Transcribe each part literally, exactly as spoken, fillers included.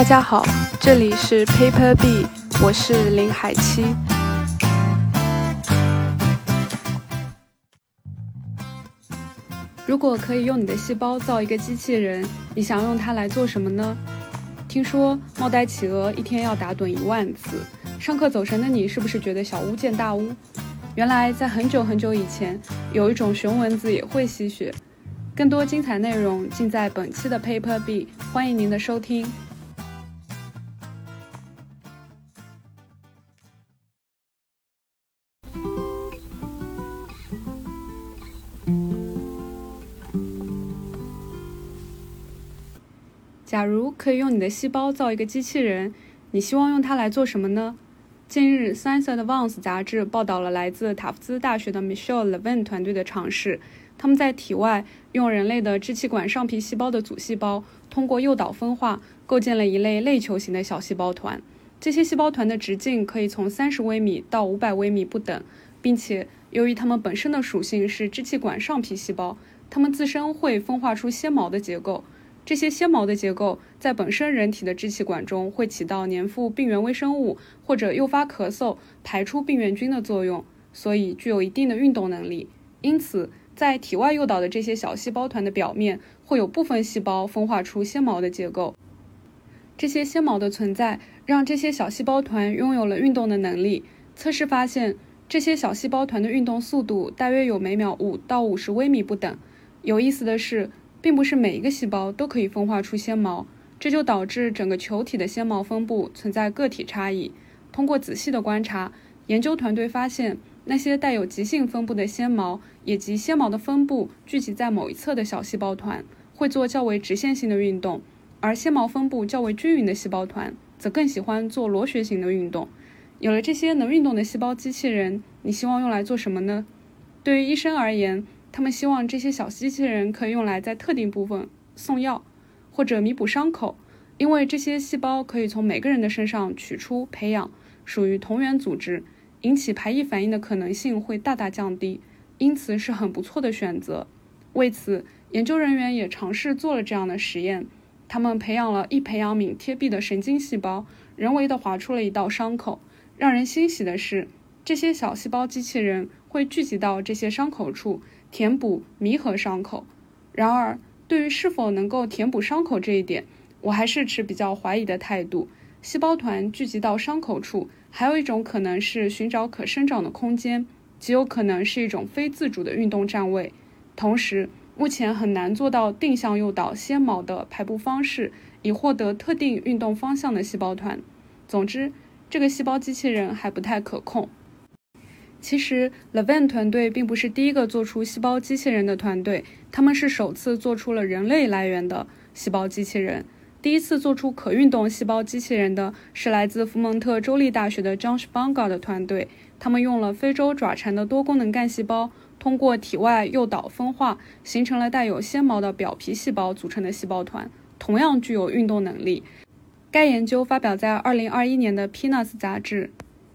大家好，这里是 Paper Bee， 我是林海七。如果可以用你的细胞造一个机器人，你想用它来做什么呢？听说帽带企鹅一天要打盹一万次，上课走神的你是不是觉得小巫见大巫？原来在很久很久以前，有一种熊蚊子也会吸血。更多精彩内容尽在本期的 Paper Bee， 欢迎您的收听。假如可以用你的细胞造一个机器人，你希望用它来做什么呢？近日 Science Advance 杂志报道了来自塔夫兹大学的 Michelle Levin 团队的尝试。他们在体外用人类的支气管上皮细胞的组细胞，通过诱导分化构建了一类类球形的小细胞团。这些细胞团的直径可以从三十微米到五百微米不等，并且由于它们本身的属性是支气管上皮细胞，它们自身会分化出纤毛的结构。这些纤毛的结构在本身人体的支气管中会起到粘附病原微生物或者诱发咳嗽、排出病原菌的作用，所以具有一定的运动能力。因此在体外诱导的这些小细胞团的表面会有部分细胞分化出纤毛的结构。这些纤毛的存在让这些小细胞团拥有了运动的能力。测试发现，这些小细胞团的运动速度大约有每秒五到五十微米不等。有意思的是，并不是每一个细胞都可以分化出纤毛，这就导致整个球体的纤毛分布存在个体差异。通过仔细的观察，研究团队发现，那些带有极性分布的纤毛，也即纤毛的分布聚集在某一侧的小细胞团，会做较为直线性的运动，而纤毛分布较为均匀的细胞团则更喜欢做螺旋形的运动。有了这些能运动的细胞机器人，你希望用来做什么呢？对于医生而言，他们希望这些小机器人可以用来在特定部分送药，或者弥补伤口，因为这些细胞可以从每个人的身上取出培养，属于同源组织，引起排异反应的可能性会大大降低，因此是很不错的选择。为此，研究人员也尝试做了这样的实验。他们培养了易培养皿贴壁的神经细胞，人为地划出了一道伤口。让人欣喜的是，这些小细胞机器人会聚集到这些伤口处，填补弥合伤口。然而，对于是否能够填补伤口这一点，我还是持比较怀疑的态度。细胞团聚集到伤口处，还有一种可能是寻找可生长的空间，极有可能是一种非自主的运动站位。同时，目前很难做到定向诱导纤毛的排布方式，以获得特定运动方向的细胞团。总之，这个细胞机器人还不太可控。其实 Levin 团队并不是第一个做出细胞机器人的团队，他们是首次做出了人类来源的细胞机器人。第一次做出可运动细胞机器人的是来自福蒙特州立大学的 John Spangard 的团队，他们用了非洲爪蝉的多功能干细胞，通过体外诱导分化，形成了带有纤毛的表皮细胞组成的细胞团，同样具有运动能力。该研究发表在二零二一年的 P N A S 杂志。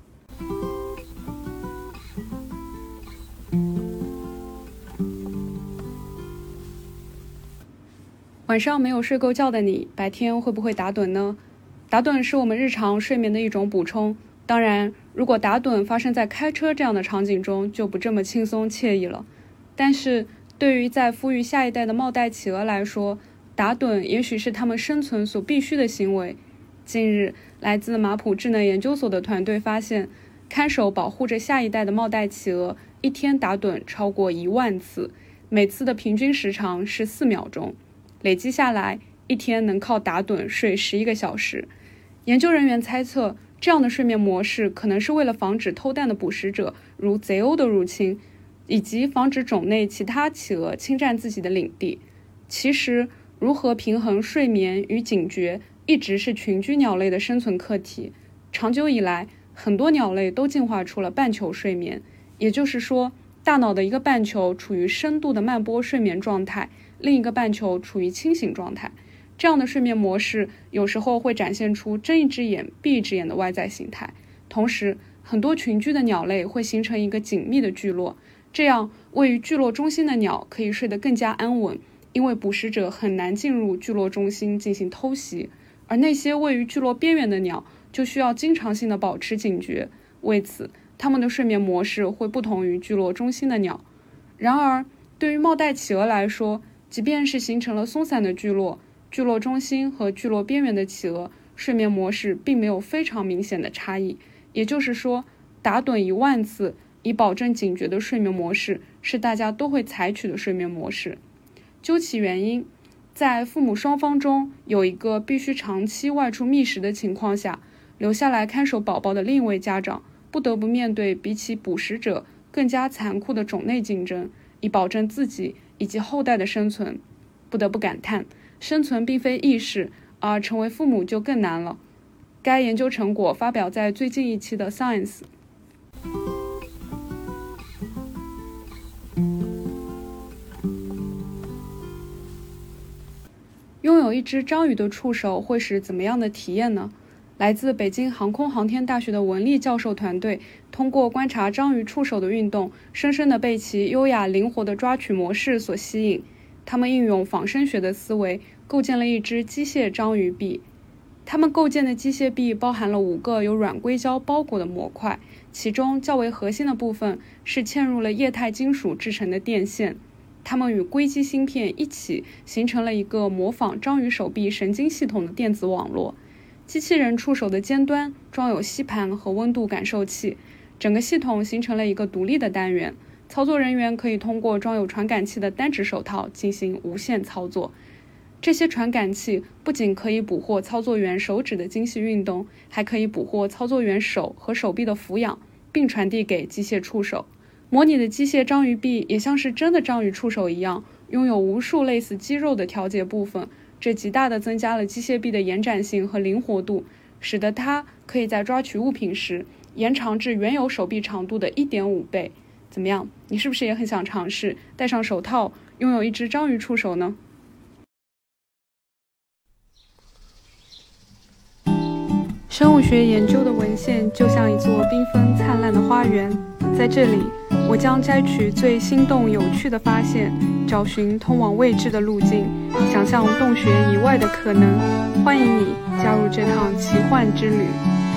晚上没有睡够觉的你，白天会不会打盹呢？打盹是我们日常睡眠的一种补充，当然，如果打盹发生在开车这样的场景中，就不这么轻松惬意了。但是，对于在孵育下一代的帽带企鹅来说，打盹也许是它们生存所必须的行为。近日，来自马普智能研究所的团队发现，看守保护着下一代的帽带企鹅一天打盹超过一万次，每次的平均时长是四秒钟。累积下来，一天能靠打盹睡十一个小时。研究人员猜测，这样的睡眠模式可能是为了防止偷蛋的捕食者如贼鸥的入侵，以及防止种内其他企鹅侵占自己的领地。其实，如何平衡睡眠与警觉，一直是群居鸟类的生存课题。长久以来，很多鸟类都进化出了半球睡眠，也就是说，大脑的一个半球处于深度的慢波睡眠状态，另一个半球处于清醒状态。这样的睡眠模式有时候会展现出睁一只眼闭一只眼的外在形态。同时，很多群居的鸟类会形成一个紧密的聚落，这样位于聚落中心的鸟可以睡得更加安稳，因为捕食者很难进入聚落中心进行偷袭。 而那些位于聚落边缘的鸟就需要经常性的保持警觉，为此它们的睡眠模式会不同于聚落中心的鸟。然而对于帽带企鹅来说，即便是形成了松散的聚落，聚落中心和聚落边缘的企鹅睡眠模式并没有非常明显的差异，也就是说，打盹一万次以保证警觉的睡眠模式是大家都会采取的睡眠模式。究其原因，在父母双方中有一个必须长期外出觅食的情况下，留下来看守宝宝的另一位家长不得不面对比起捕食者更加残酷的种内竞争，以保证自己以及后代的生存。不得不感叹，生存并非易事，而成为父母就更难了。该研究成果发表在最近一期的 Science。 拥有一只章鱼的触手会是怎么样的体验呢？来自北京航空航天大学的文丽教授团队通过观察章鱼触手的运动，深深地被其优雅灵活的抓取模式所吸引。他们应用仿生学的思维构建了一只机械章鱼臂。他们构建的机械臂包含了五个由软硅胶包裹的模块，其中较为核心的部分是嵌入了液态金属制成的电线。它们与硅基芯片一起形成了一个模仿章鱼手臂神经系统的电子网络。机器人触手的尖端装有吸盘和温度感受器，整个系统形成了一个独立的单元。操作人员可以通过装有传感器的单指手套进行无线操作。这些传感器不仅可以捕获操作员手指的精细运动，还可以捕获操作员手和手臂的俯仰，并传递给机械触手。模拟的机械章鱼臂也像是真的章鱼触手一样，拥有无数类似肌肉的调节部分，这极大地增加了机械臂的延展性和灵活度，使得它可以在抓取物品时延长至原有手臂长度的 一点五倍。怎么样，你是不是也很想尝试戴上手套拥有一只章鱼触手呢？生物学研究的文献就像一座缤纷灿烂的花园，在这里我将摘取最心动有趣的发现，找寻通往未知的路径，想象洞穴以外的可能。欢迎你加入这趟奇幻之旅。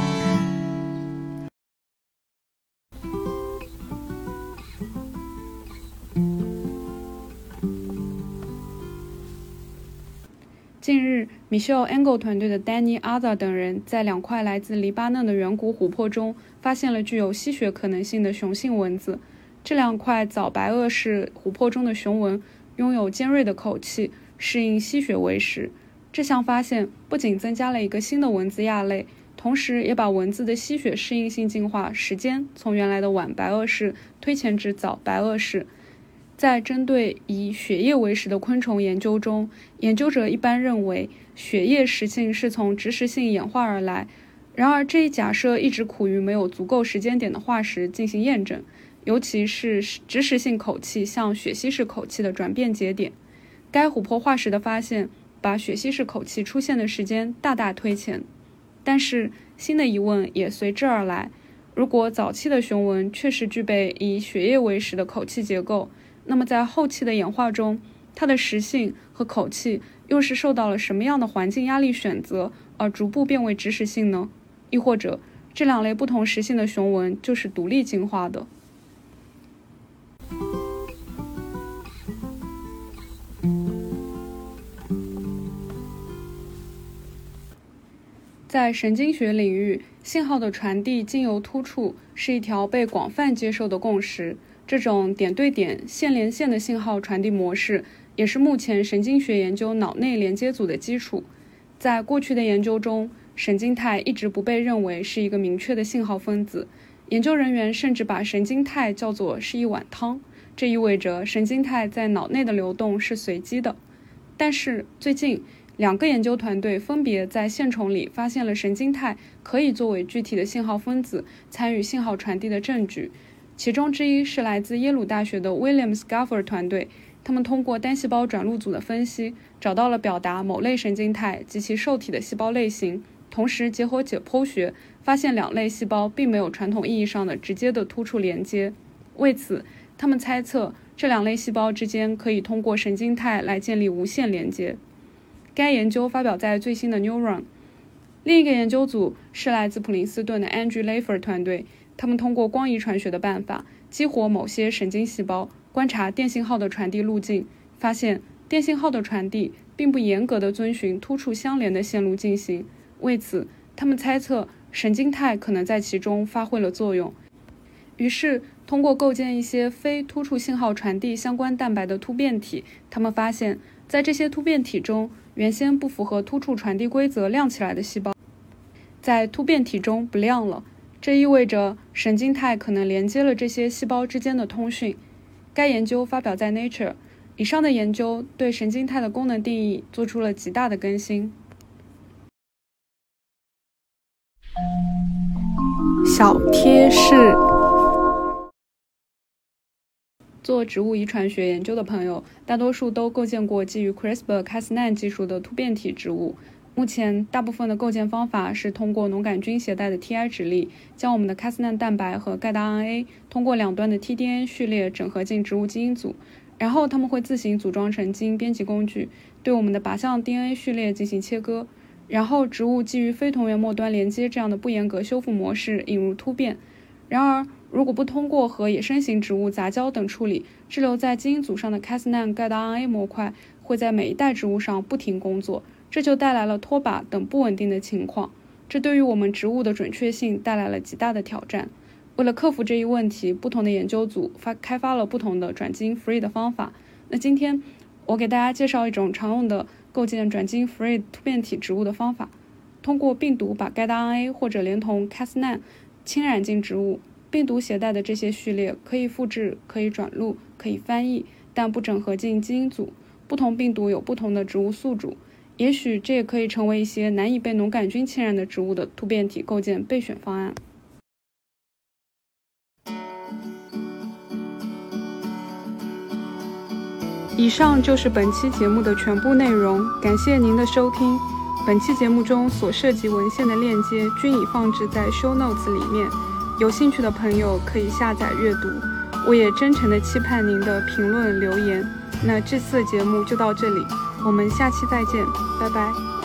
近日 Michelle Engel 团队的 Danny Azar 等人在两块来自黎巴嫩的远古湖泊中发现了具有吸血可能性的雄性蚊子。这两块早白垩式湖泊中的雄蚊拥有尖锐的口器，适应吸血为食。这项发现不仅增加了一个新的蚊子亚类，同时也把蚊子的吸血适应性进化时间从原来的晚白垩式推前至早白垩式。在针对以血液为食的昆虫研究中，研究者一般认为血液食性是从植食性演化而来，然而这一假设一直苦于没有足够时间点的化石进行验证，尤其是植食性口器向血吸式口器的转变节点。该琥珀化石的发现把血吸式口器出现的时间大大推前，但是新的疑问也随之而来。如果早期的雄蚊确实具备以血液为食的口器结构，那么在后期的演化中，它的食性和口器又是受到了什么样的环境压力选择而逐步变为植食性呢？亦或者这两类不同食性的雄蚊就是独立进化的？在神经学领域，信号的传递经由突触是一条被广泛接受的共识。这种点对点、线连线的信号传递模式也是目前神经学研究脑内连接组的基础。在过去的研究中，神经肽一直不被认为是一个明确的信号分子，研究人员甚至把神经肽叫做是一碗汤，这意味着神经肽在脑内的流动是随机的。但是最近，两个研究团队分别在线虫里发现了神经肽可以作为具体的信号分子参与信号传递的证据。其中之一是来自耶鲁大学的 William Schafer 团队，他们通过单细胞转录组的分析，找到了表达某类神经肽及其受体的细胞类型，同时结合解剖学，发现两类细胞并没有传统意义上的直接的突触连接。为此，他们猜测这两类细胞之间可以通过神经肽来建立无限连接。该研究发表在最新的 Neuron。 另一个研究组是来自普林斯顿的 Andrew Leifer 团队，他们通过光遗传学的办法激活某些神经细胞，观察电信号的传递路径，发现电信号的传递并不严格地遵循突触相连的线路进行。为此，他们猜测神经肽可能在其中发挥了作用。于是，通过构建一些非突触信号传递相关蛋白的突变体，他们发现，在这些突变体中，原先不符合突触传递规则亮起来的细胞，在突变体中不亮了。这意味着神经肽可能连接了这些细胞之间的通讯。该研究发表在 Nature。以上的研究对神经肽的功能定义做出了极大的更新。小贴士：做植物遗传学研究的朋友，大多数都构建过基于 CRISPR Cas 九 技术的突变体植物。目前，大部分的构建方法是通过农杆菌携带的 T I 指令，将我们的 Cas 九 蛋白和盖达 R N A 通过两端的 T D N A 序列整合进植物基因组，然后它们会自行组装成基因编辑工具，对我们的靶向 D N A 序列进行切割。然后，植物基于非同源末端连接这样的不严格修复模式引入突变。然而，如果不通过和野生型植物杂交等处理，滞留在基因组上的 Cas 九 盖达 R N A 模块会在每一代植物上不停工作，这就带来了脱靶等不稳定的情况。这对于我们植物的准确性带来了极大的挑战。为了克服这一问题，不同的研究组发开发了不同的转基因 free 的方法。那今天我给大家介绍一种常用的构建转基因 free 突变体植物的方法。通过病毒把盖达 R N A 或者连同 Cas 九 侵染进植物，病毒携带的这些序列可以复制、可以转录、可以翻译，但不整合进基因组。不同病毒有不同的植物宿主，也许这也可以成为一些难以被农杆菌侵染的植物的突变体构建备选方案。以上就是本期节目的全部内容，感谢您的收听。本期节目中所涉及文献的链接均已放置在 show notes 里面，有兴趣的朋友可以下载阅读。我也真诚地期盼您的评论留言。那这次的节目就到这里，我们下期再见，拜拜。